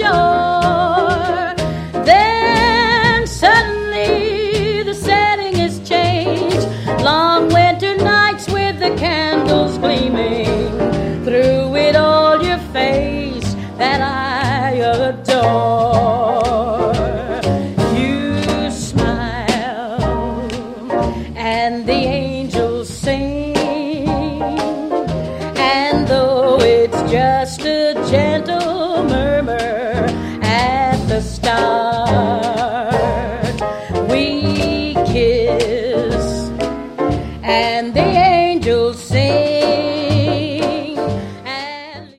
door. Then suddenly the setting is changed. Long winter nights with the candles gleaming. Through it all your face that I adore. You smile and the angels sing. And though it's just a